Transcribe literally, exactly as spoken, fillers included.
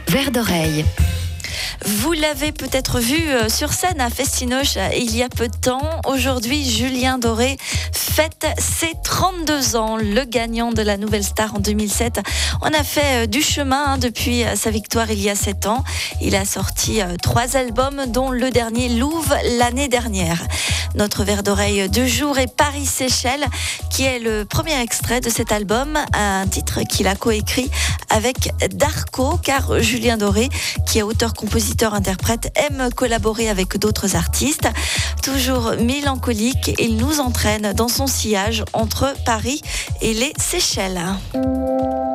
Verre d'oreille. Vous l'avez peut-être vu sur scène à Festinoche il y a peu de temps. Aujourd'hui, Julien Doré fête ses trente-deux ans. Le gagnant de la Nouvelle Star en deux mille sept. On a fait du chemin depuis sa victoire il y a sept ans. Il a sorti trois albums, dont le dernier Louvre l'année dernière. Notre verre d'oreille de jour est Paris-Séchelles, qui est le premier extrait de cet album, un titre qu'il a coécrit avec Darko, car Julien Doré, qui est auteur-compositeur-interprète, aime collaborer avec d'autres artistes. Toujours mélancolique, il nous entraîne dans son sillage entre Paris et les Seychelles.